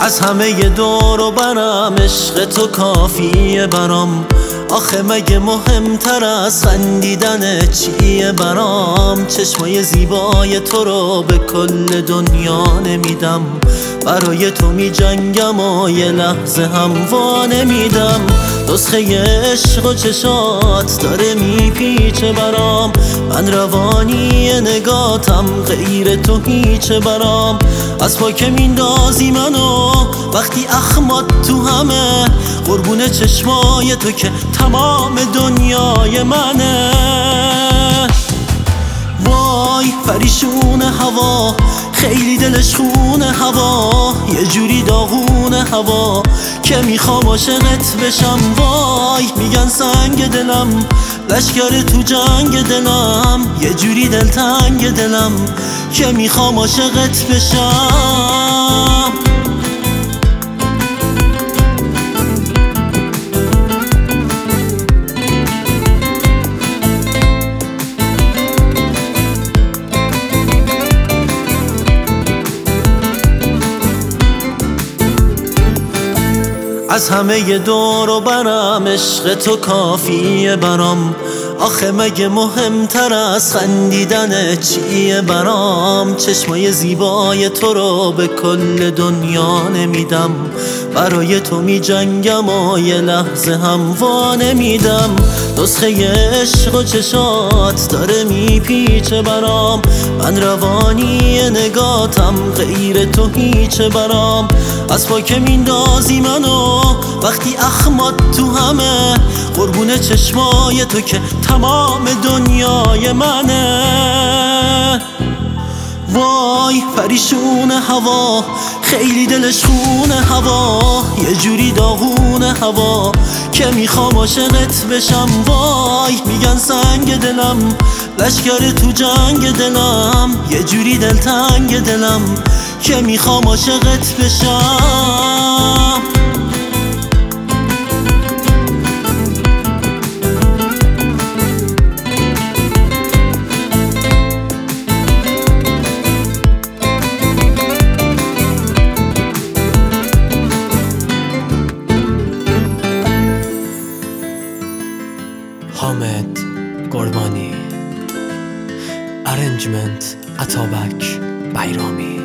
از همه دور و برم عشق تو کافیه برام. آخه مگه مهمتر از خندیدن چیه برام؟ چشمای زیبای تو رو به کل دنیا نمیدم، برای تو می جنگم و یه لحظه هم وا نمیدم. نسخه عشق و چشات داره میپیچه برام، من روانی نگاتم غیر تو هیچه برام. از پا که میندازی منو وقتی اخمات تو همه، قربون چشمای تو که تمام دنیای منه. وای پریشون هوا، خیلی دلش خونه هوا، یه جوری داغونه هوا که میخوام عاشقت بشم. وای میگن سنگ دلم، لشکر تو جنگ دلم، یه جوری دلتنگ دلم که میخوام عاشقت بشم. از همه دور و برم عشق تو کافیه برام. آخه مگه مهمتر از خندیدن چیه برام؟ چشمای زیبای تو رو به کل دنیا نمیدم، برای تو می جنگم و یه لحظه هم وا نمیدم. نسخه عشق و چشات داره میپیچه برام، من روانی نگاتم غیر تو هیچه برام. از پا که میندازی منو وقتی اخمات تو همه، قربون چشمای تو که تمام دنیای منه. وای پریشون هوا، خیلی دلش خونه هوا، یه جوری داغونه هوا که میخوام عاشقت بشم. وای میگن سنگ دلم، لشکر تو جنگ دلم، یه جوری دلتنگ دلم که میخوام عاشقت بشم. حامد قربانی، ارنجمنت اتابک بیرامی.